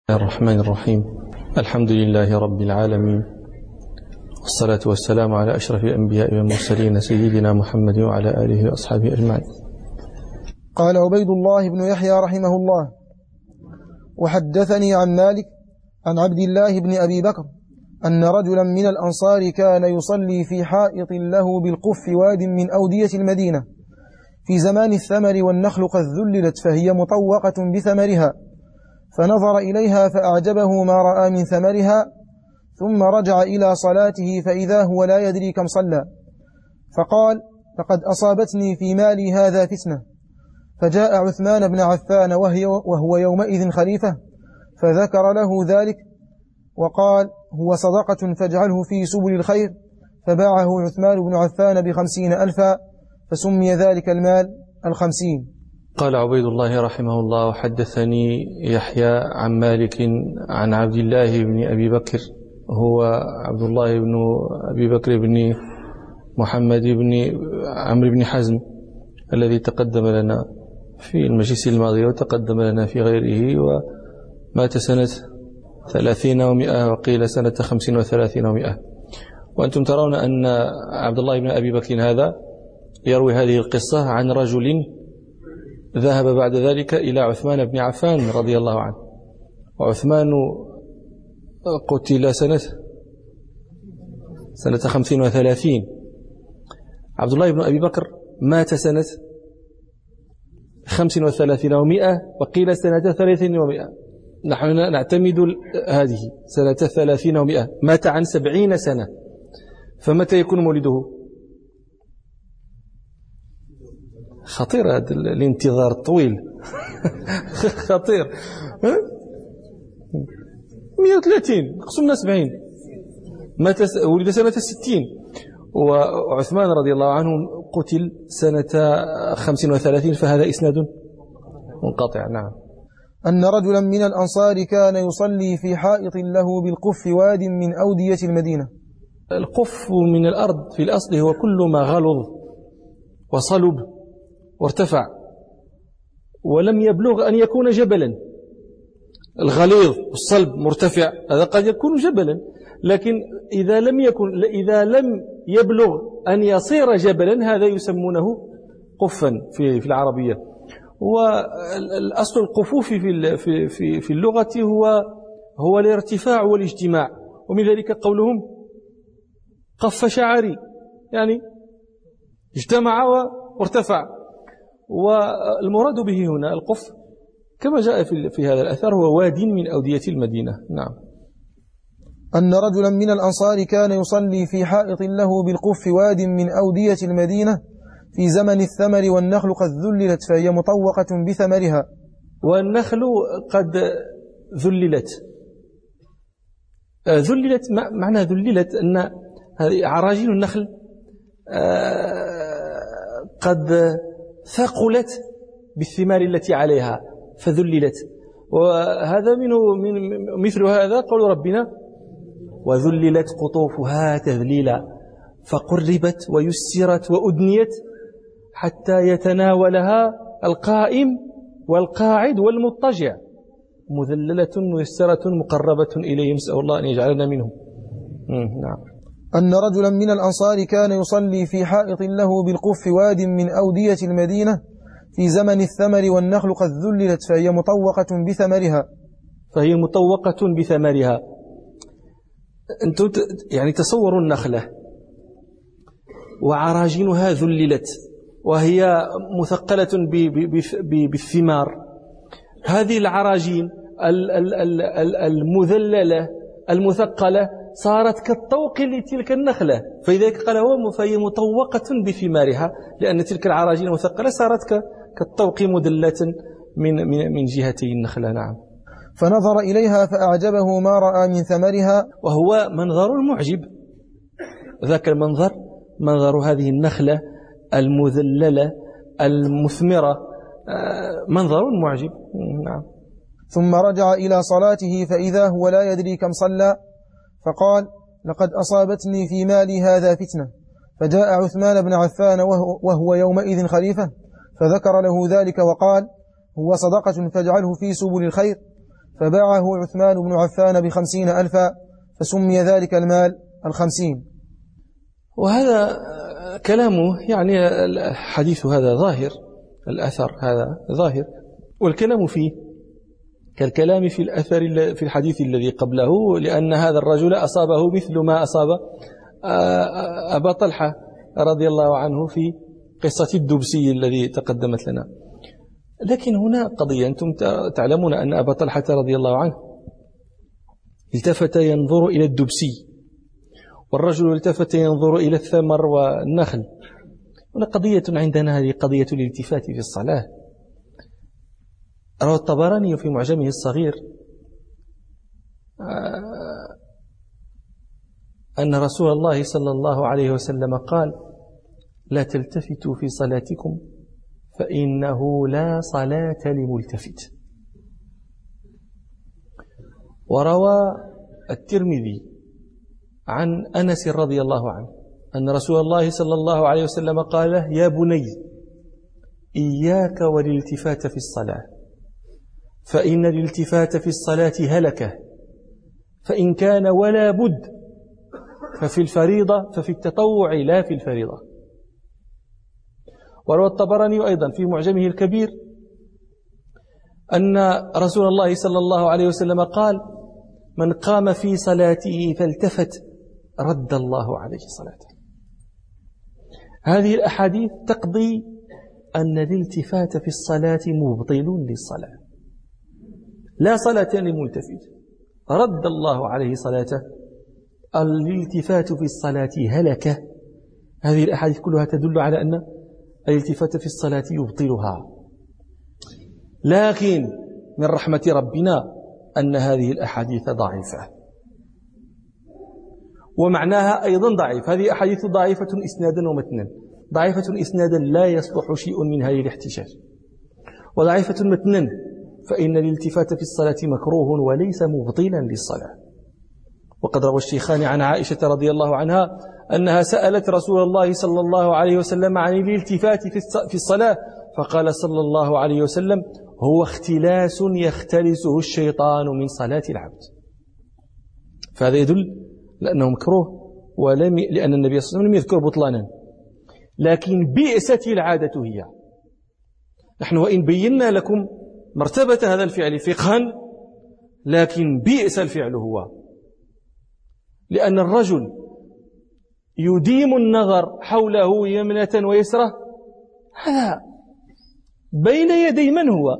الرحمن الرحيم. الحمد لله رب العالمين، والصلاة والسلام على أشرف الأنبياء والمرسلين سيدنا محمد وعلى آله وأصحابه أجمعين. قال عبيد الله بن يحيى رحمه الله: وحدثني عن مالك عن عبد الله بن أبي بكر أن رجلا من الأنصار كان يصلي في حائط له بالقف واد من أودية المدينة في زمان الثمر والنخل قد ذللت فهي مطوقة بثمرها، فنظر إليها فأعجبه ما رأى من ثمرها، ثم رجع إلى صلاته فإذا هو لا يدري كم صلى، فقال: لقد أصابتني في مالي هذا فتنة. فجاء عثمان بن عفان وهو يومئذ خليفة فذكر له ذلك وقال: هو صدقة فاجعله في سبل الخير، فباعه عثمان بن عفان ب50,000 فسمي ذلك المال 50. قال عبيد الله رحمه الله: وحدثني يحيى عن مالك عن عبد الله بن أبي بكر، هو عبد الله بن أبي بكر بن محمد بن عمرو بن حزم الذي تقدم لنا في المجلس الماضي وتقدم لنا في غيره، ومات سنة 30 و100 وقيل سنة 35 و100. وأنتم ترون أن عبد الله بن أبي بكر هذا يروي هذه القصة عن رجل ذهب بعد ذلك إلى عثمان بن عفان رضي الله عنه، وعثمان قتل سنة 35. عبد الله بن أبي بكر مات سنة 35 و100 وقيل سنة 30 و100. نحن نعتمد هذه سنة 30 و100، مات عن 70 سنة، فمتى يكون مولده؟ خطير هذا الانتظار الطويل. خطير. 130 قسمنا 70، مات ولد سنة 60، وعثمان رضي الله عنه قتل سنة 35، فهذا إسناد منقطع. نعم. أن رجلا من الأنصار كان يصلي في حائط له بالقف واد من أودية المدينة. القف من الأرض في الأصل هو كل ما غلظ وصلب وارتفع ولم يبلغ أن يكون جبلا. الغليظ والصلب مرتفع هذا قد يكون جبلا، لكن إذا لم يبلغ أن يصير جبلا هذا يسمونه قفا في العربية. والأصل القفوف في اللغة هو الارتفاع والاجتماع، ومن ذلك قولهم قف شعري، يعني اجتمع وارتفع. والمراد به هنا القف كما جاء في هذا الأثر هو واد من أودية المدينة. نعم. أن رجلا من الأنصار كان يصلي في حائط له بالقف واد من أودية المدينة في زمن الثمر والنخل قد ذللت فهي مطوقة بثمرها. والنخل قد ذللت. معنى ذللت أن هذه عراجين النخل قد ثقلت بالثمار التي عليها فذللت. وهذا مثل هذا قول ربنا: وذللت قطوفها تذليلا فقربت ويسرت وأدنيت حتى يتناولها القائم والقاعد والمضطجع، مذللة ميسرة مقربة إليه، نسأل الله أن يجعلنا منهم. نعم. أن رجلا من الأنصار كان يصلي في حائط له بالقف واد من أودية المدينة في زمن الثمر والنخل قد ذللت فهي مطوقة بثمرها. أنتم يعني تصوروا النخلة وعراجينها ذللت وهي مثقلة بالثمار. هذه العراجين المذللة المثقلة صارت كالطوق لتلك النخلة، فلذلك قال فهي مطوقة بثمارها، لأن تلك العراجين المثقلة صارت كالطوق مدلة من جهتي النخلة. نعم. فنظر إليها فأعجبه ما رأى من ثمرها، وهو منظر معجب. ذاك المنظر منظر هذه النخلة المذللة المثمرة، منظر معجب. نعم. ثم رجع إلى صلاته فإذا هو لا يدري كم صلى، فقال: لقد أصابتني في مالي هذا فتنة. فجاء عثمان بن عفان وهو يومئذ خليفة فذكر له ذلك وقال: هو صدقة فاجعله في سبل الخير، فباعه عثمان بن عفان ب50,000 فسمي ذلك المال 50. وهذا كلامه يعني الحديث هذا ظاهر، الأثر هذا ظاهر، والكلام فيه كالكلام في الأثر في الحديث الذي قبله، لأن هذا الرجل أصابه مثل ما أصاب أبا طلحة رضي الله عنه في قصة الدبسي الذي تقدمت لنا. لكن هنا قضية، أنتم تعلمون أن أبا طلحة رضي الله عنه التفت ينظر إلى الدبسي، والرجل التفت ينظر إلى الثمر والنخل. هنا قضية عندنا، هذه قضية الالتفات في الصلاة. روى الطبراني في معجمه الصغير أن رسول الله صلى الله عليه وسلم قال: لا تلتفتوا في صلاتكم فإنه لا صلاة لملتفت. وروى الترمذي عن أنس رضي الله عنه أن رسول الله صلى الله عليه وسلم قال: يا بني إياك والالتفات في الصلاة، فإن الالتفات في الصلاة هلكة، فإن كان ولا بد ففي الفريضة، ففي التطوع لا في الفريضة. وروى الطبراني أيضا في معجمه الكبير أن رسول الله صلى الله عليه وسلم قال: من قام في صلاته فالتفت رد الله عليه صلاته. هذه الأحاديث تقضي أن الالتفات في الصلاة مبطل للصلاة، لا صلاة لملتفت، رد الله عليه صلاته. الالتفات في الصلاة هلكة. هذه الأحاديث كلها تدل على أن الالتفات في الصلاة يبطلها. لكن من رحمة ربنا أن هذه الأحاديث ضعيفة، ومعناها أيضا ضعيف. هذه أحاديث ضعيفة إسنادا ومتنا. ضعيفة إسنادا لا يصلح شيء من هذه الاحتجاج، وضعيفة متنا فإن الالتفات في الصلاة مكروه وليس مبطلا للصلاة. وقد روى الشيخان عن عائشة رضي الله عنها أنها سألت رسول الله صلى الله عليه وسلم عن الالتفات في الصلاة، فقال صلى الله عليه وسلم: هو اختلاس يختلسه الشيطان من صلاة العبد. فهذا يدل لأنه مكروه، لأن النبي صلى الله عليه وسلم لم يذكر بطلانا، لكن بئست العادة هي. نحن وإن بينا لكم مرتبة هذا الفعل فقها، لكن بئس الفعل هو، لأن الرجل يديم النظر حوله يمنة ويسرة، هذا بين يدي من هو؟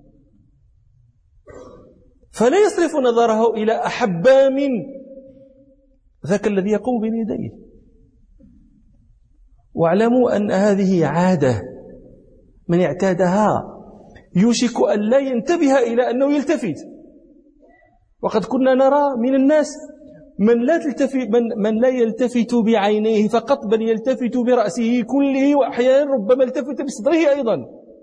فلا يصرف نظره إلى أحب من ذاك الذي يقوم بين يديه. واعلموا أن هذه عادة من اعتادها يوشك أن لا ينتبه إلى أنه يلتفت. وقد كنا نرى من الناس من لا يلتفت بعينيه فقط، بل يلتفت برأسه كله، وأحيانا ربما التفت بصدره أيضا،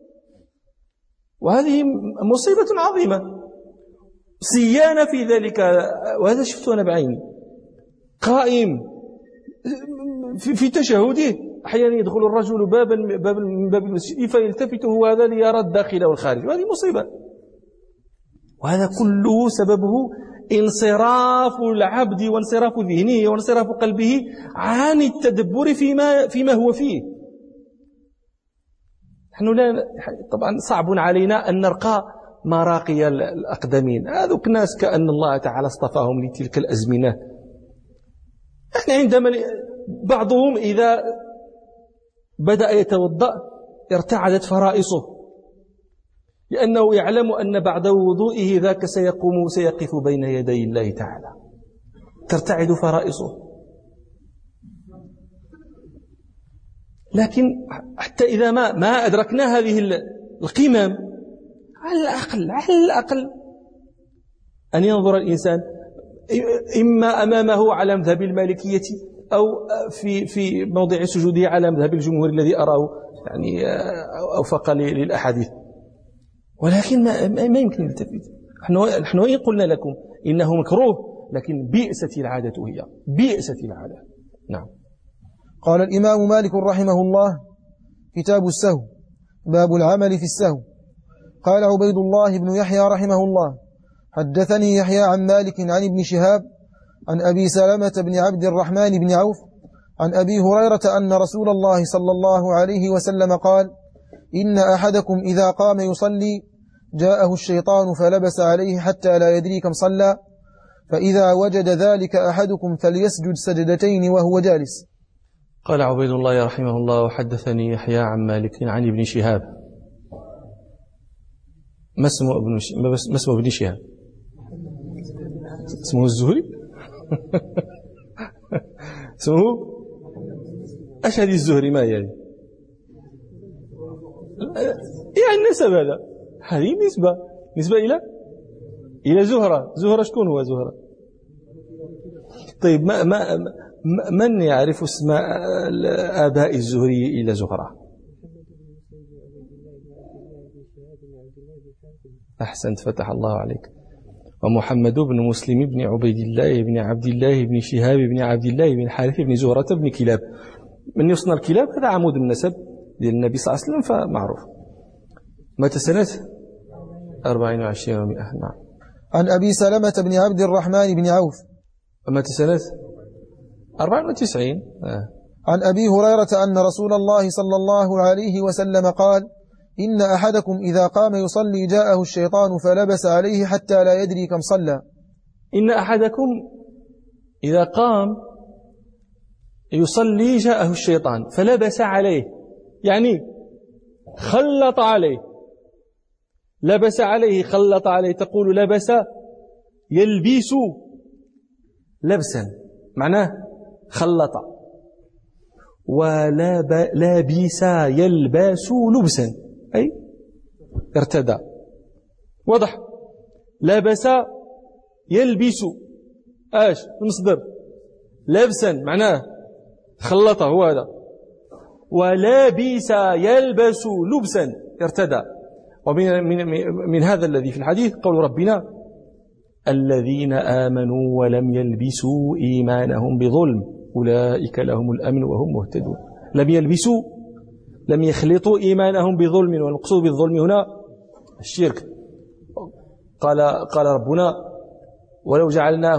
وهذه مصيبة عظيمة. سيانة في ذلك، وهذا شفته أنا بعيني، قائم في تشهده أحيانا يدخل الرجل من باب المسجد فيلتفت هو هذا ليرى الداخل والخارج، وهذه مصيبة. وهذا كله سببه انصراف العبد وانصراف ذهنه وانصراف قلبه عن التدبر فيما هو فيه. نحن طبعا صعب علينا أن نرقى مراقي الأقدمين، هذوك ناس كأن الله تعالى اصطفاهم لتلك الأزمنة. احنا عندما بعضهم إذا بدأ يتوضأ ارتعدت فرائصه، لأنه يعلم أن بعد وضوئه ذاك سيقف بين يدي الله تعالى، ترتعد فرائصه. لكن حتى إذا ما أدركنا هذه القمم، على الأقل أن ينظر الإنسان إما أمامه على مذهب المالكية، أو في موضع سجوده على مذهب الجمهور الذي أراه يعني أوفق للأحاديث. ولكن ما يمكن يلتفت. نحن وإن قلنا لكم إنه مكروه، لكن بئست العادة هي، بئست العادة. نعم. قال الإمام مالك رحمه الله: كتاب السهو، باب العمل في السهو. قال عبيد الله بن يحيى رحمه الله: حدثني يحيى عن مالك عن ابن شهاب عن أبي سلمة بن عبد الرحمن بن عوف عن أبي هريرة أن رسول الله صلى الله عليه وسلم قال: إن أحدكم إذا قام يصلي جاءه الشيطان فلبس عليه حتى لا يدري كم صلى، فإذا وجد ذلك أحدكم فليسجد سجدتين وهو جالس. قال عبيد الله رحمه الله: وحدثني يحيى عن مالك عن ابن شهاب. ما اسمه ابن شهاب؟ اسمه الزهري؟ اسمه أشهد الزهري. ما يعني النسب؟ هذه نسبة إلى زهرة. شكون هو زهرة؟ طيب من يعرف اسم آباء الزهري إلى زهرة؟ أحسنت، فتح الله عليك. ومحمد بن مسلم بن عبيد الله بن عبد الله بن شهاب بن عبد الله بن حارث بن زهرة بن كلاب. من يصنع الكلاب هذا عمود النسب ديال النبي صلى الله عليه وسلم، فمعروف. متى سنة 24 و100. نعم. عن أبي سلمة بن عبد الرحمن بن عوف. متى سنة 94. عن أبي هريرة أن رسول الله صلى الله عليه وسلم قال: إن أحدكم إذا قام يصلي جاءه الشيطان فلبس عليه حتى لا يدري كم صلى. إن أحدكم إذا قام يصلي جاءه الشيطان فلبس عليه، يعني خلط عليه. لبس عليه، خلط عليه. تقول لبس يلبس لبسا، معناه خلط. ولابس يلبس لبسا، أي ارتدى. واضح؟ لبس يلبس المصدر لبسا، معناه خلطه، هو هذا. ولابس يلبس لبسا ارتدى. ومن هذا الذي في الحديث قول ربنا: الذين آمنوا ولم يلبسوا إيمانهم بظلم أولئك لهم الأمن وهم مهتدون. لم يلبسوا، لم يخلطوا إيمانهم بظلم، والمقصود بالظلم هنا الشرك. قال ربنا: ولو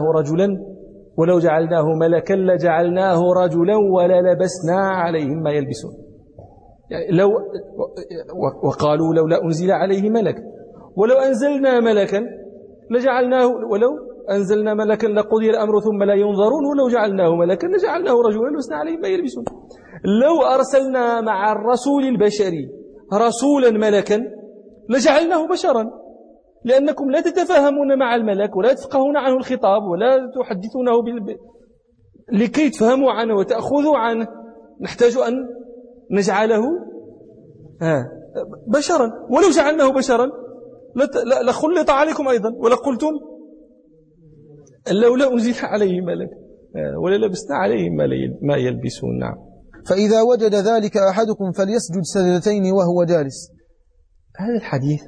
جعلناه ملكا لجعلناه رجلا وللبسنا عليهم ما يلبسون. يعني وقالوا لولا أنزل عليه ملك، ولو أنزلنا ملكا لجعلناه، ولو أنزلنا ملكا لقضي الأمر ثم لا ينظرون، ولو جعلناه ملكا لجعلناه رجلا لبسنا عليهم ما يلبسون. لو أرسلنا مع الرسول البشري رسولا ملكا لجعلناه بشرا، لأنكم لا تتفاهمون مع الملك ولا تفقهون عنه الخطاب ولا تحدثونه لكي تفهموا عنه وتأخذوا عنه. نحتاج أن نجعله بشرا. ولو جعلناه بشرا لخلط عليكم أيضا، ولقلتم لولا أنزل عليه ملك ولا لبسنا عليه ما يلبسون. نعم. فإذا وجد ذلك أحدكم فليسجد سجدتين وهو جالس. هذا الحديث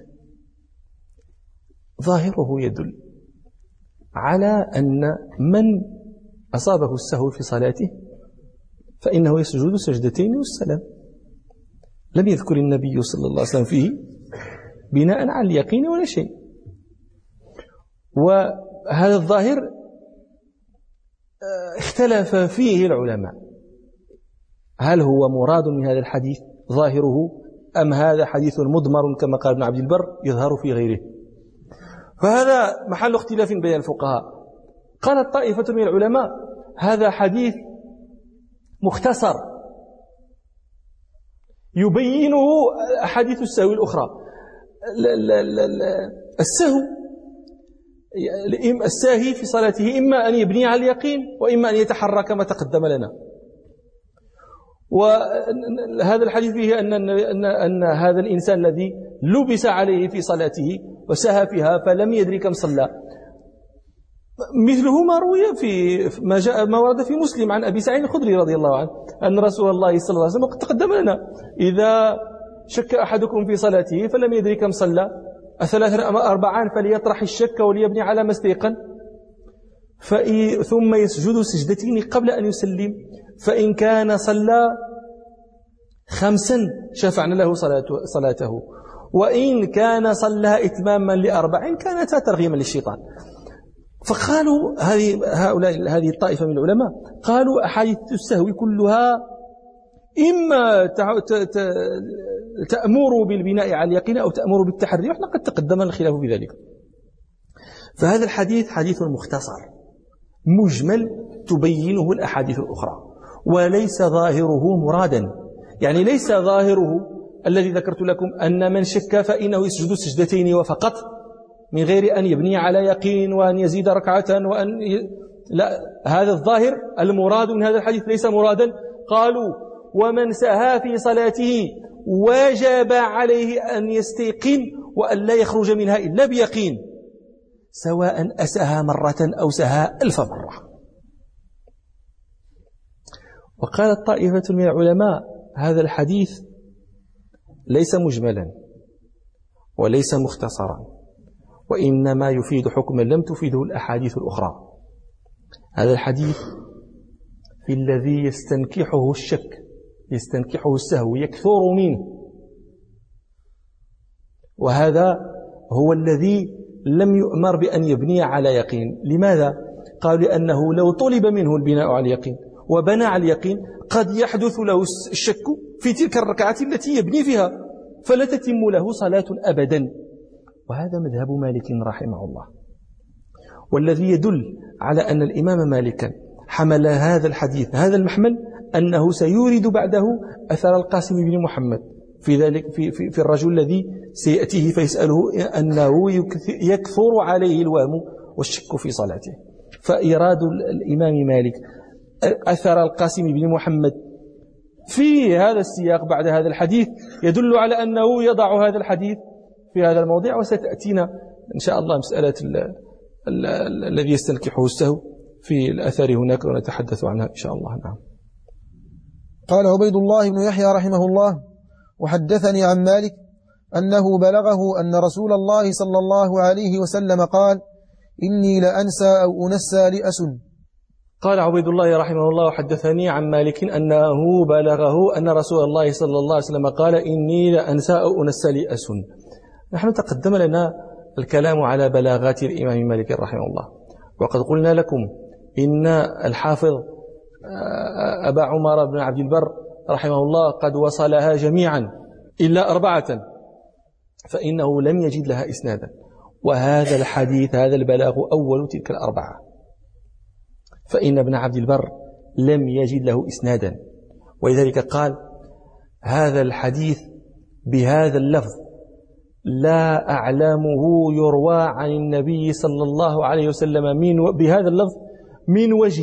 ظاهره يدل على أن من أصابه السهو في صلاته فإنه يسجد سجدتين والسلام. لم يذكر النبي صلى الله عليه وسلم فيه بناء على اليقين ولا شيء. وهذا الظاهر اختلف فيه العلماء، هل هو مراد من هذا الحديث ظاهره، أم هذا حديث مضمر كما قال ابن عبد البر يظهر في غيره. فهذا محل اختلاف بين الفقهاء. قالت طائفة من العلماء هذا حديث مختصر يبينه أحاديث السهو الأخرى. السهو، الساهي في صلاته إما أن يبني على اليقين وإما أن يتحرك كما تقدم لنا. وهذا الحديث فيه أن هذا الإنسان الذي لبس عليه في صلاته وسهى فيها فلم يدري كم صلى، مثله ما روي في ما ورد في مسلم عن أبي سعيد الخدري رضي الله عنه أن رسول الله صلى الله عليه وسلم قد تقدم لنا: إذا شك أحدكم في صلاته فلم يدري كم صلى أثلاث أم أربعان فليطرح الشك وليبني على ما استيقن، ثم يسجد سجدتين قبل أن يسلم، فإن كان صلى 5 شفعنا له صلاته، وإن كان صلى إتماما ل4 كانتا ترغيما للشيطان. فقالوا هذه الطائفة من العلماء قالوا أحاديث السهو كلها إما تأمر بالبناء على اليقين أو تأمر بالتحري، وإحنا قد تقدم الخلاف بذلك. فهذا الحديث حديث مختصر مجمل تبينه الأحاديث الأخرى، وليس ظاهره مرادا. يعني ليس ظاهره الذي ذكرت لكم أن من شك فإنه يسجد سجدتين وفقط من غير أن يبني على يقين وأن يزيد ركعة لا، هذا الظاهر المراد من هذا الحديث ليس مرادا. قالوا ومن سهى في صلاته وجب عليه أن يستيقن وأن لا يخرج منها إلا بيقين، سواء أسهى مرة أو سهى 1000 مرة. وقالت طائفة من العلماء هذا الحديث ليس مجملا وليس مختصرا، وإنما يفيد حكما لم تفيده الأحاديث الأخرى. هذا الحديث في الذي يستنكحه الشك، يستنكحه السهو، يكثر منه، وهذا هو الذي لم يؤمر بأن يبني على يقين. لماذا؟ قال لأنه لو طلب منه البناء على اليقين وبنى على اليقين قد يحدث له الشك في تلك الركعة التي يبني فيها، فلا تتم له صلاة أبدا. وهذا مذهب مالك رحمه الله، والذي يدل على أن الإمام مالكا حمل هذا الحديث هذا المحمل أنه سيورد بعده أثر القاسم بن محمد في ذلك في الرجل الذي سيأتيه فيسأله أنه يكثر عليه الوهم والشك في صلاته. فإيراد الإمام مالك أثر القاسم بن محمد في هذا السياق بعد هذا الحديث يدل على أنه يضع هذا الحديث في هذا الموضع. وستأتينا إن شاء الله مسألة الذي يستنكحه السهو في الأثر هناك ونتحدث عنها إن شاء الله. نعم. قال عبيد الله بن يحيى رحمه الله: وحدثني عن مالك أنه بلغه أن رسول الله صلى الله عليه وسلم قال: إني لأنسى أو أنسى لأسن. قال عبيد الله رحمه الله: وحدثني عن مالك أنه بلغه أن رسول الله صلى الله عليه وسلم قال: إني لأنسى أو أنسى لأسن. نحن تقدم لنا الكلام على بلاغات الإمام مالك رحمه الله، وقد قلنا لكم إن الحافظ أبا عمر بن عبد البر رحمه الله قد وصلها جميعا إلا 4، فإنه لم يجد لها إسنادا، وهذا الحديث هذا البلاغ أول تلك 4، فإن ابن عبد البر لم يجد له إسنادا، ولذلك قال: هذا الحديث بهذا اللفظ لا أعلمه يروى عن النبي صلى الله عليه وسلم بهذا اللفظ من وجه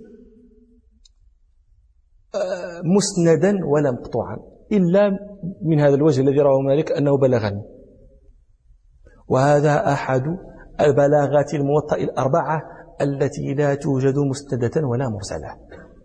مسندا ولا مقطوعا، إلا من هذا الوجه الذي رواه مالك أنه بلغني. وهذا أحد البلاغات الموطأ 4 التي لا توجد مسندة ولا مرسلة،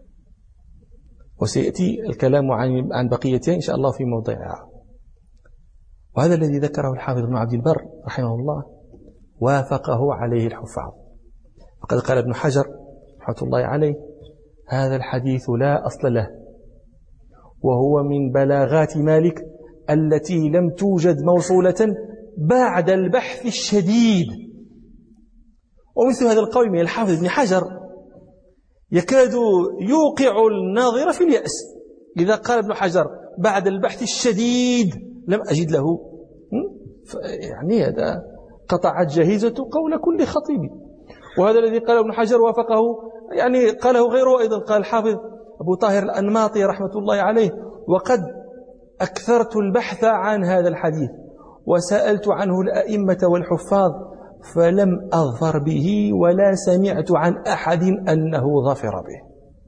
وسيأتي الكلام عن بقيتها إن شاء الله في موضعها. وهذا الذي ذكره الحافظ ابن عبد البر رحمه الله وافقه عليه الحفاظ. وقد قال ابن حجر رحمة الله عليه: هذا الحديث لا أصل له، وهو من بلاغات مالك التي لم توجد موصولة بعد البحث الشديد. ومثل هذا القول من الحافظ ابن حجر يكاد يوقع الناظر في اليأس. إذا قال ابن حجر بعد البحث الشديد لم أجد له، يعني هذا قطعت جهيزة قول كل خطيب. وهذا الذي قال ابن حجر وافقه، يعني قاله غيره أيضا. قال الحافظ أبو طاهر الأنماطي رحمة الله عليه: وقد أكثرت البحث عن هذا الحديث وسألت عنه الأئمة والحفاظ فلم أظفر به ولا سمعت عن أحد أنه ظفر به.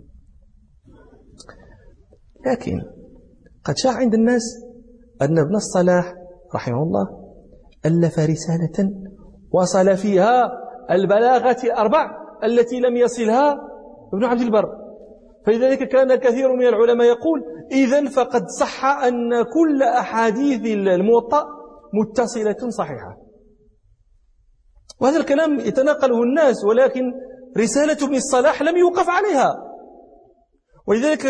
لكن قد شاع عند الناس أن ابن الصلاح رحمه الله ألف رسالة وصل فيها البلاغة 4 التي لم يصلها ابن عبد البر. فلذلك كان كثير من العلماء يقول: إذن فقد صح أن كل أحاديث الموطأ متصلة صحيحة. وهذا الكلام يتناقله الناس، ولكن رسالة ابن الصلاح لم يوقف عليها. ولذلك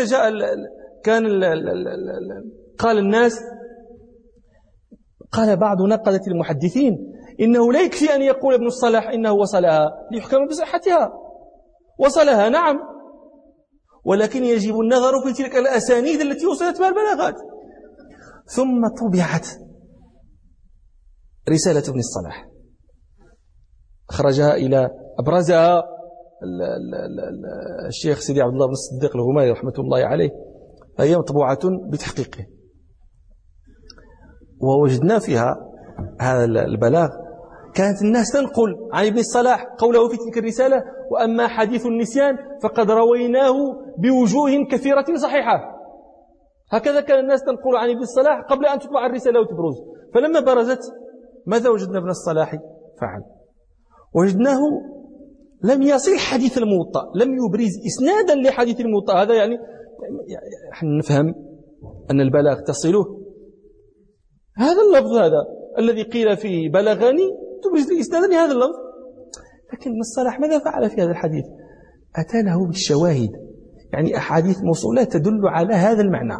قال بعض نقدة المحدثين إنه لا يكفي أن يقول ابن الصلاح إنه وصلها ليحكم بصحتها. وصلها نعم، ولكن يجب النظر في تلك الأسانيد التي وصلت بها البلاغات. ثم طبعت رسالة ابن الصلاح، أخرجها إلى أبرزها الشيخ سيدي عبد الله بن الصديق الغماري رحمة الله عليه، فهي مطبوعة بتحقيقه، ووجدنا فيها هذا البلاغ. كانت الناس تنقل عن ابن الصلاح قوله في تلك الرسالة: وأما حديث النسيان فقد رويناه بوجوه كثيرة صحيحة. هكذا كان الناس تنقل عن ابن الصلاح قبل أن تطبع الرسالة وتبرز. فلما برزت ماذا وجدنا ابن الصلاح فعل؟ وجدناه لم يصل حديث الموطأ، لم يبرز إسنادا لحديث الموطأ. هذا يعني نفهم أن البلاغ تصله هذا اللفظ، هذا الذي قيل فيه بلغني، تبرز لي إسنادا لهذا اللفظ. لكن ابن الصلاح ماذا فعل في هذا الحديث؟ أتى له بالشواهد، يعني أحاديث موصولة تدل على هذا المعنى،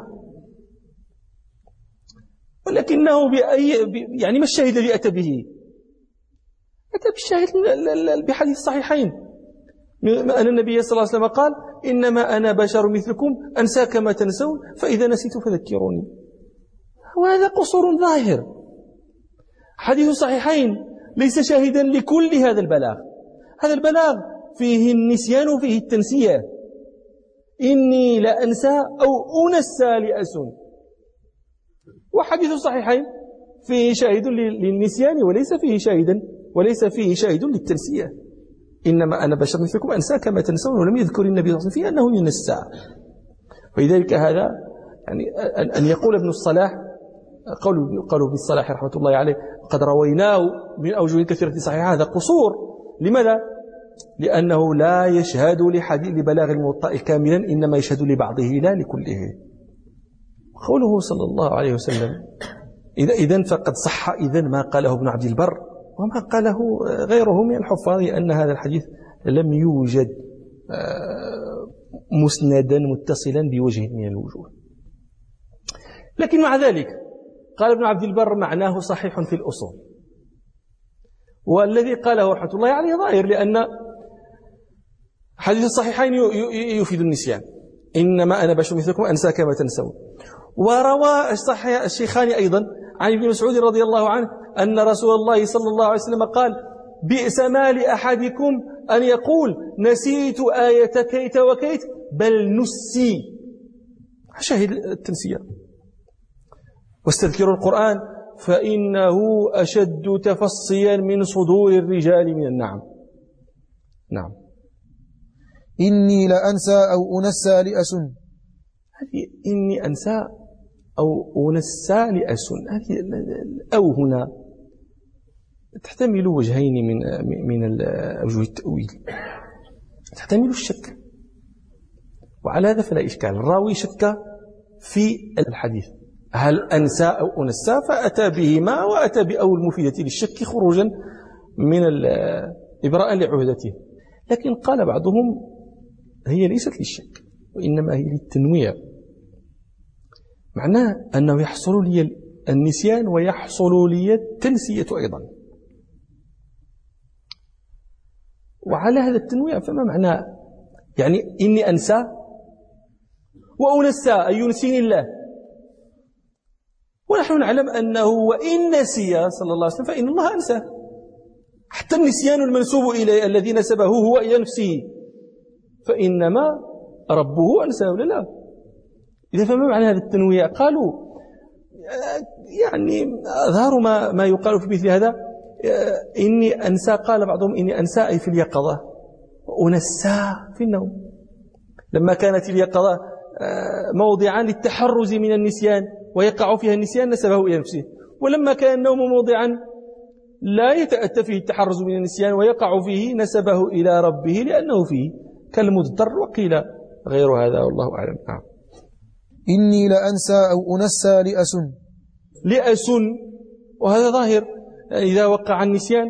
ولكنه يعني ما الشاهد الذي أتى به؟ أتى بالشاهد بحديث الصحيحين أن النبي صلى الله عليه وسلم قال: إنما أنا بشر مثلكم أنسى كما تنسون فإذا نسيت فذكروني. وهذا قصور ظاهر. حديث الصحيحين ليس شاهدا لكل هذا البلاغ. هذا البلاغ فيه النسيان وفيه التنسية. إني لأنسى أو أنسى لأسن. وحديث الصحيحين فيه شاهد للنسيان وليس فيه شاهد للتنسية. إنما أنا بشر مثلكم أنسى كما تنسون، ولم يذكر النبي صلى الله عليه وسلم فيه أنه ينسى. ولذلك هذا يعني أن يقول ابن الصلاح قالوا ابن الصلاح رحمة الله عليه قد رويناه من أوجه كثيرة صحيحة، هذا قصور. لماذا؟ لأنه لا يشهد لبلاغ الموطأ كاملا، إنما يشهد لبعضه لا لكله. قوله صلى الله عليه وسلم إذن فقد صح إذن ما قاله ابن عبد البر وما قاله غيره من الحفاظ، أن هذا الحديث لم يوجد مسندا متصلا بوجه من الوجوه. لكن مع ذلك قال ابن عبد البر معناه صحيح في الأصول، والذي قاله رحمة الله عليه ظاهر، لأن حديث الصحيحين يفيد النسيان، إنما أنا بشر مثلكم أنسى كما تنسون. وروى الشيخان أيضا عن ابن مسعود رضي الله عنه أن رسول الله صلى الله عليه وسلم قال: بئس ما لأحدكم أن يقول نسيت آية كيت وكيت بل نسي. شاهد التنسية. واستذكروا القرآن فإنه أشد تفصيا من صدور الرجال من النعم. نعم. إني لأنسى أو أنسى لأسن. هذه إني أنسى أو أنسى لأسن، هذه أو هنا تحتمل وجهين من أوجه التأويل. تحتمل الشك، وعلى هذا فلا إشكال. الراوي شك في الحديث هل أنسى أو أنسى، فأتى بهما وأتى بأول المفيدة للشك خروجا من إبراء لعهدته. لكن قال بعضهم هي ليست للشك وإنما هي للتنويع، معناه أنه يحصل لي النسيان ويحصل لي التنسية أيضا. وعلى هذا التنويع فما معناه؟ يعني إني أنسى وأنسى أي ينسيني الله، ونحن نعلم أنه وإن نسي صلى الله عليه وسلم فإن الله أنسى. حتى النسيان المنسوب إليه الذي نسبه هو إلى نفسه فإنما ربه أنسى ولا لا؟ إذا فما معنى هذا التنويع؟ قالوا يعني أظهر ما يقال في مثل هذا إني أنسى. قال بعضهم إني أنسى أي في اليقظة، وأنسى في النوم. لما كانت اليقظة موضعا للتحرز من النسيان ويقع فيها النسيان نسبه إلى نفسه، ولما كان النوم موضعا لا يتأتى فيه التحرز من النسيان ويقع فيه نسبه إلى ربه لأنه فيه كالمضطر. وقيل غير هذا والله أعلم. نعم. إني لأنسى أو أنسى لأسن، وهذا ظاهر. إذا وقع النسيان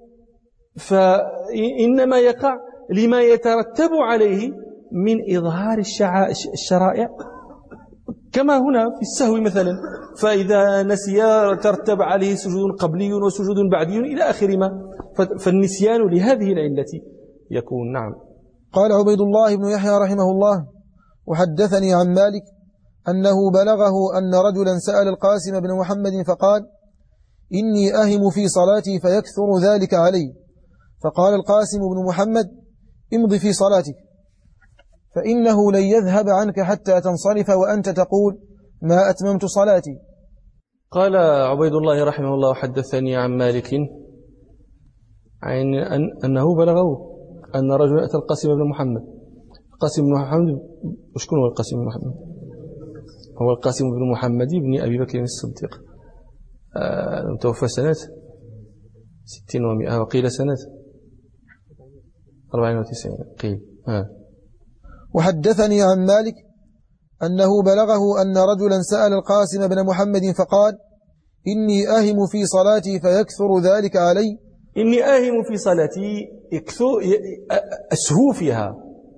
فإنما يقع لما يترتب عليه من إظهار الشرائع كما هنا في السهو مثلا، فإذا نسي ترتب عليه سجود قبلي وسجود بعدي إلى آخر ما، فالنسيان لهذه العلة يكون. نعم. قال عبيد الله بن يحيى رحمه الله: وحدثني عن مالك أنه بلغه أن رجلا سأل القاسم بن محمد فقال: إني أهم في صلاتي فيكثر ذلك علي، فقال القاسم بن محمد: امض في صلاتك فإنه لن يذهب عنك حتى تنصرف وأنت تقول: ما أتممت صلاتي. قال عبيد الله رحمه الله: حدثني عن مالك عن أنه بلغه أن رجل أتى القاسم بن محمد. القاسم بن محمد، وشكون هو القاسم بن محمد؟ هو القاسم بن محمد بن أبي بكر الصديق، توفى سنة 60 و100 وقيل سنة 94 قيل. وحدثني عن مالك أنه بلغه أن رجلا سأل القاسم بن محمد فقال: إني أهم في صلاتي فيكثر ذلك علي. إني آهم في صلاتي، أسهو فيها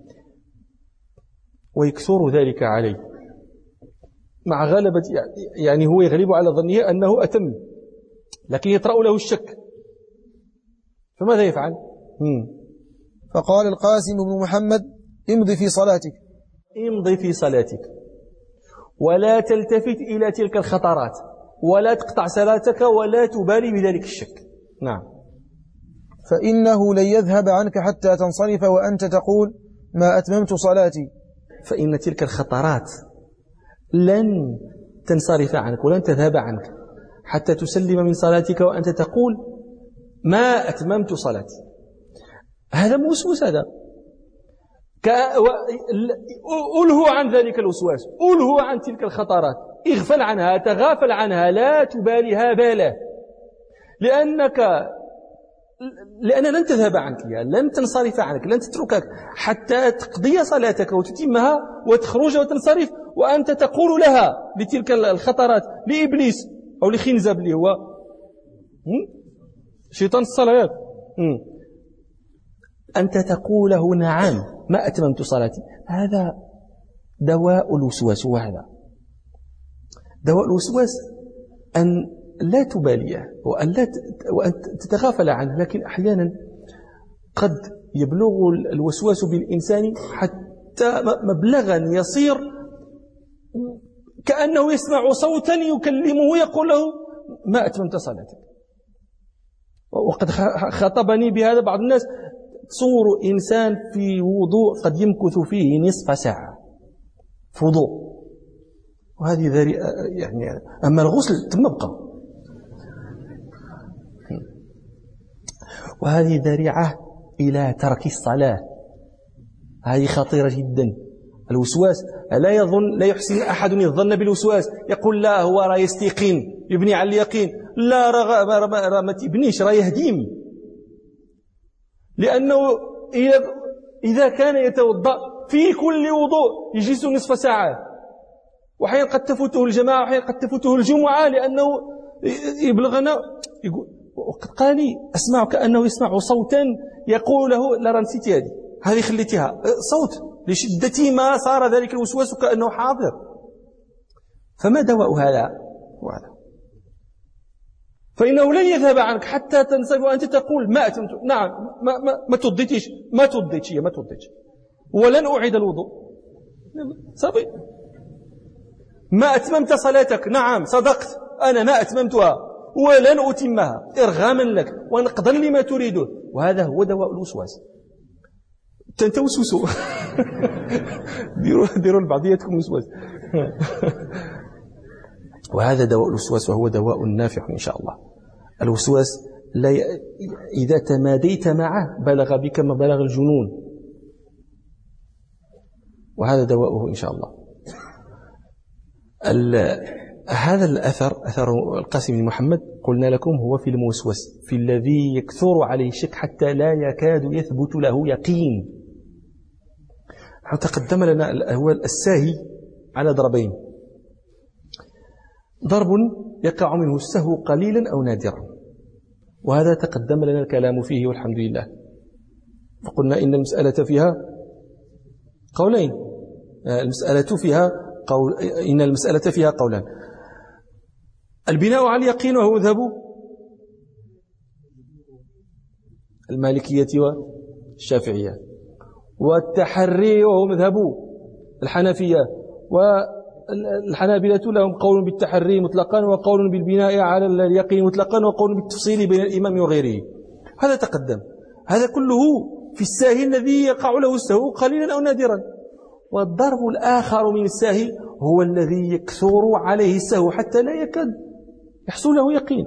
ويكثر ذلك علي، مع غلبة، يعني هو يغلب على ظنه أنه أتم، لكن يطرأ له الشك، فماذا يفعل؟ فقال القاسم بن محمد: امضي في صلاتك. امضي في صلاتك ولا تلتفت إلى تلك الخطرات، ولا تقطع صلاتك، ولا تبالي بذلك الشك. نعم. فإنه لن يذهب عنك حتى تنصرف وأنت تقول: ما أتممت صلاتي. فإن تلك الخطرات لن تنصرف عنك ولن تذهب عنك حتى تسلم من صلاتك وأنت تقول: ما أتممت صلاتي. هذا موسوس، هذا ألهو عن ذلك الوسواس، ألهو عن تلك الخطرات، اغفل عنها، تغافل عنها، لا تباليها باله، لأن لن تذهب عنك، لن تنصرف عنك، لن تتركك حتى تقضي صلاتك وتتمها وتخرج وتنصرف وأنت تقول لها لتلك الخطرات، لإبليس أو لخنزب اللي هو شيطان الصلاة، أنت تقول له: نعم ما أتممت صلاتي. هذا دواء الوسواس، وهذا دواء الوسواس، أن لا تباليه وأن تتغافل عنه. لكن أحيانا قد يبلغ الوسواس بالإنسان حتى مبلغا يصير كأنه يسمع صوتا يكلمه يقول له: ما أتممت صلاتك. وقد خاطبني بهذا بعض الناس، تصور إنسان في وضوء قد يمكث فيه نصف ساعة في وضوء، وهذه يعني أما الغسل تم بقى، وهذه ذريعة إلى ترك الصلاة، هذه خطيرة جدا. الوسواس لا يحسن أحد الظن بالوسواس، يقول: لا هو راه يستيقن، يبني على اليقين. لا، راه ما تبنيش، راه يهديم. لأنه إذا كان يتوضأ في كل وضوء يجلس نصف ساعة، وحين قد تفوته الجماعة وحين قد تفوته الجمعة، لأنه يبلغنا يقول. وقد قال لي: أسمع كأنه يسمع صوتا يقول له: لا نسيت هذه خليتها صوت، لشدة ما صار ذلك الوسواس كأنه حاضر. فما دواء هذا؟ فإنه لن يذهب عنك حتى تنصرف وأنت تقول: ما أتممت. نعم، ما تضيتش ولن أعيد الوضوء. صبي، ما أتممت صلاتك. نعم صدقت، أنا ما أتممتها ولن أتمها إرغاما لك ونقضا لما تريده. وهذا هو دواء الوسواس. تنتوسوسوا ديروا لبعضياتكم وسواس. وهذا دواء الوسواس، وهو دواء نافع إن شاء الله. الوسواس إذا تماديت معه بلغ بك ما بلغ الجنون، وهذا دواؤه إن شاء الله. هذا الأثر، أثر القاسم بن محمد، قلنا لكم هو في الموسوس، في الذي يكثر عليه الشك حتى لا يكاد يثبت له يقين. تقدم لنا هو الساهي على ضربين: ضرب يقع منه السهو قليلا أو نادرا، وهذا تقدم لنا الكلام فيه والحمد لله. فقلنا إن المسألة فيها قولين، المسألة فيها إن المسألة فيها قولان. البناء على اليقين وهو مذهب المالكية والشافعية، والتحري وهو مذهب الحنفية، والحنابلة لهم قول بالتحري مطلقا وقول بالبناء على اليقين مطلقا وقول بالتفصيل بين الإمام وغيره. هذا تقدم، هذا كله في الساهي الذي يقع له السهو قليلا أو نادرا. والضرب الآخر من الساهي هو الذي يكثر عليه السهو حتى لا يكاد يحصل له يقين.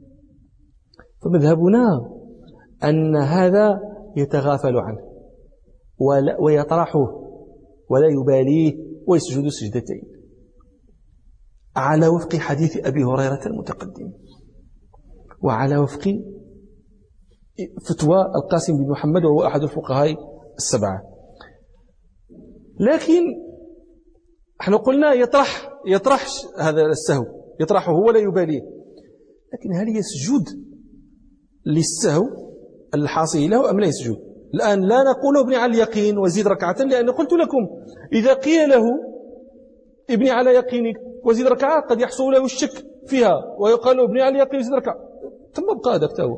فمذهبنا أن هذا يتغافل عنه ويطرحه ولا يباليه ويسجد سجدتين على وفق حديث أبي هريرة المتقدم، وعلى وفق فتوى القاسم بن محمد وهو أحد الفقهاء السبعة. لكن احنا قلنا يطرح هذا السهو، يطرحه ولا يباليه، لكن هل يسجد للسهو الحاصل له أم لا يسجد؟ الآن لا نقول ابني على اليقين وزيد ركعة، لأن قلت لكم إذا قيل له ابني على يقينك وزيد ركعة قد يحصل له الشك فيها ويقال له ابني على اليقين وزيد ركعة، ثم ابقى هذا كتابه.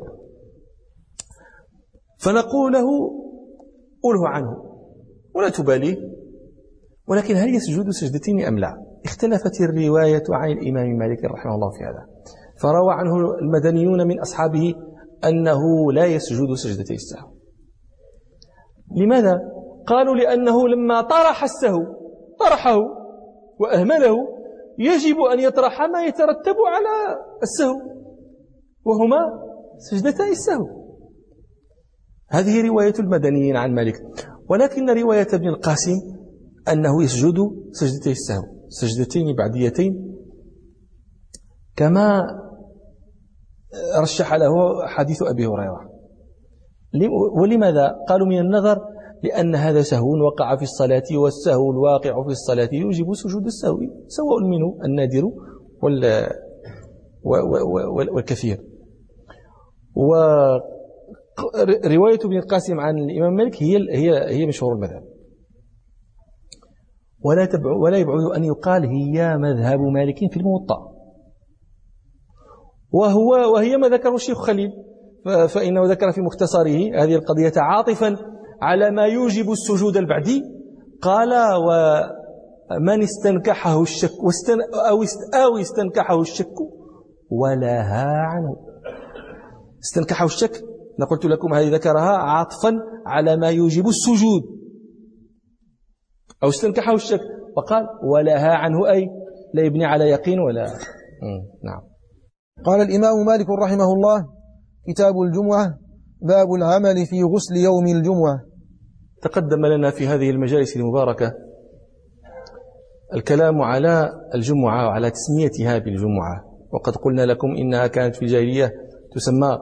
فنقول له قله عنه ولا تباليه، ولكن هل يسجد سجدتين أم لا؟ اختلفت الرواية عن الإمام مالك رحمه الله في هذا، فروى عنه المدنيون من أصحابه أنه لا يسجد سجدتي السهو. لماذا؟ قالوا لأنه لما طرح السهو طرحه وأهمله يجب أن يطرح ما يترتب على السهو وهما سجدتي السهو. هذه رواية المدنيين عن مالك. ولكن رواية ابن القاسم أنه يسجد سجدتي السهو سجدتين بعديتين كما رشح له حديث أبي هريرة. ولماذا؟ قالوا من النظر لأن هذا سهو وقع في الصلاة، والسهو الواقع في الصلاة يوجب سجود السهو سواء منه النادر والكثير. ورواية ابن القاسم عن الإمام مالك هي مشهور المذهب، ولا يبعد أن يقال هي مذهب مالك في الموطأ، وهي ما ذكره الشيخ خليل، فإنه ذكر في مختصره هذه القضية عاطفا على ما يوجب السجود البعدي. قال ومن استنكحه الشك أو استنكحه الشك ولها عنه. استنكحه الشك قلت لكم هذه ذكرها عاطفا على ما يوجب السجود، أو استنكحه الشك وقال ولها عنه، أي لا يبني على يقين ولا نعم. قال الإمام مالك رحمه الله: كتاب الجمعة، باب العمل في غسل يوم الجمعة. تقدم لنا في هذه المجالس المباركة الكلام على الجمعة وعلى تسميتها بالجمعة، وقد قلنا لكم إنها كانت في الجاهلية تسمى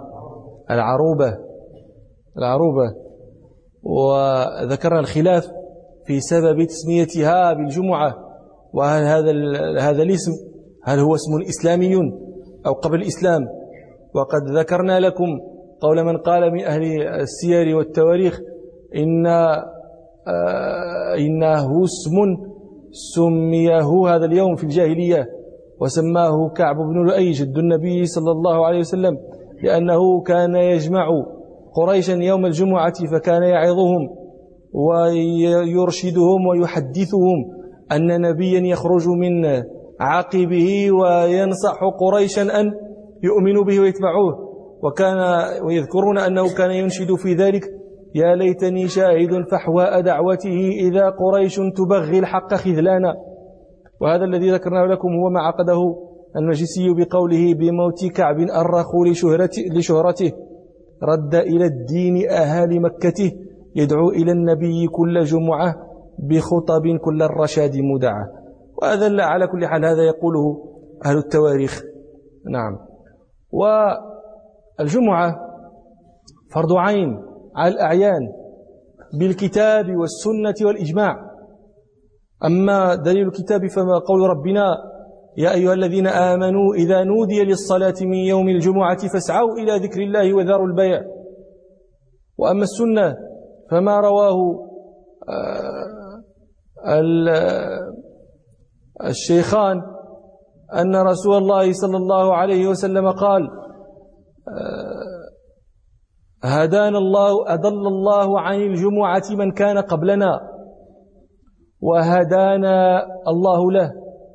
العروبة، وذكرنا الخلاف في سبب تسميتها بالجمعة، وهل هذا الاسم هل هو اسم إسلامي أو قبل الإسلام. وقد ذكرنا لكم قول من قال من أهل السير والتواريخ إنه اسم سميه هذا اليوم في الجاهلية، وسماه كعب بن لؤي جد النبي صلى الله عليه وسلم، لأنه كان يجمع قريشا يوم الجمعة فكان يعظهم ويرشدهم ويحدثهم أن نبيا يخرج من عقبه وينصح قريشا أن يؤمنوا به ويتبعوه. ويذكرون أنه كان ينشد في ذلك: يا ليتني شاهد فحواء دعوته إذا قريش تبغي الحق خذلانا. وهذا الذي ذكرناه لكم هو ما عقده المجلسي بقوله: بموت كعب أرخوا لشهرته رد إلى الدين أهالي مكته، يدعو إلى النبي كل جمعة بخطب كل الرشاد مدعة. وهذا على كل حال هذا يقوله أهل التواريخ. نعم. والجمعة فرض عين على الأعيان بالكتاب والسنة والإجماع. أما دليل الكتاب فما قول ربنا: يا أيها الذين آمنوا إذا نودي للصلاة من يوم الجمعة فاسعوا إلى ذكر الله وذروا البيع. وأما السنة فما رواه الشيخان أن رسول الله صلى الله عليه وسلم قال هدانا الله أضل الله عن الجمعة من كان قبلنا وهدانا الله له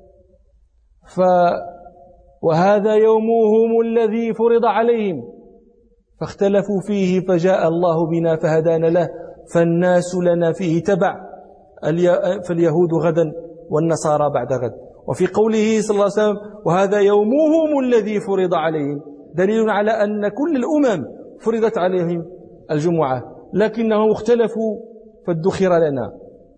وهذا يومهم الذي فرض عليهم فاختلفوا فيه فجاء الله بنا فهدانا له فالناس لنا فيه تبع فاليهود غدا والنصارى بعد غد. وفي قوله صلى الله عليه وسلم وهذا يومهم الذي فرض عليهم دليل على أن كل الأمم فرضت عليهم الجمعة لكنهم اختلفوا فادخر لنا.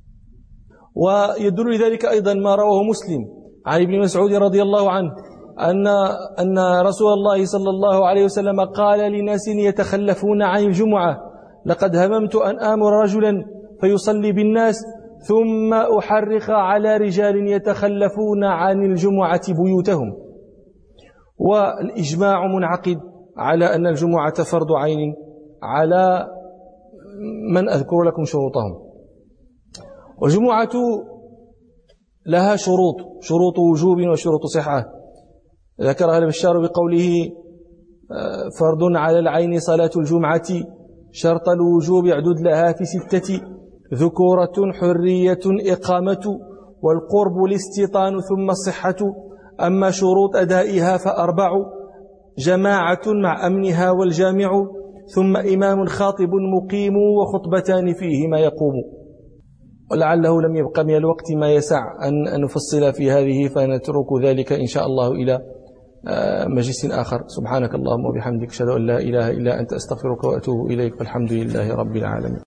ويدل لذلك أيضا ما رواه مسلم عن ابن مسعود رضي الله عنه أن رسول الله صلى الله عليه وسلم قال لناس يتخلفون عن الجمعة لقد هممت أن آمر رجلا فيصلي بالناس ثم أحرق على رجال يتخلفون عن الجمعة بيوتهم. والإجماع منعقد على أن الجمعة فرض عين على من أذكر لكم شروطهم. والجمعة لها شروط وجوب وشروط صحة ذكرها البشار بقوله فرض على العين صلاة الجمعة شرط الوجوب اعدد لها في 6 ذكورة حرية إقامة والقرب الاستيطان ثم الصحة أما شروط أدائها ف4 جماعة مع أمنها والجامع ثم إمام خاطب مقيم وخطبتان فيهما يقوم. ولعله لم يبق من الوقت ما يسع أن نفصل في هذه فنترك ذلك إن شاء الله إلى مجلس آخر. سبحانك اللهم وبحمدك أشهد أن لا إله إلا أنت أستغفرك وأتوب إليك والحمد لله رب العالمين.